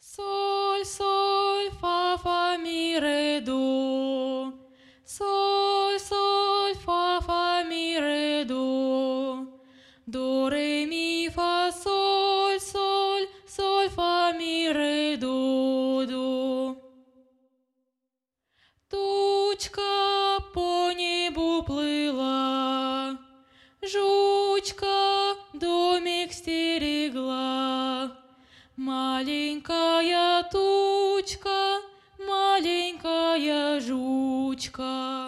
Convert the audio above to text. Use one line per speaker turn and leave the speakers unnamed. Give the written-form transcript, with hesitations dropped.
Соль, соль, фа, фа, ми, ре, до. Соль, соль, фа, фа, ми, ре, до. До, ре, ми, фа, соль, соль, соль, фа, ми, ре, до, до. Тучка по небу плыла, жучка домик стерегла. Маленькая тучка, маленькая жучка.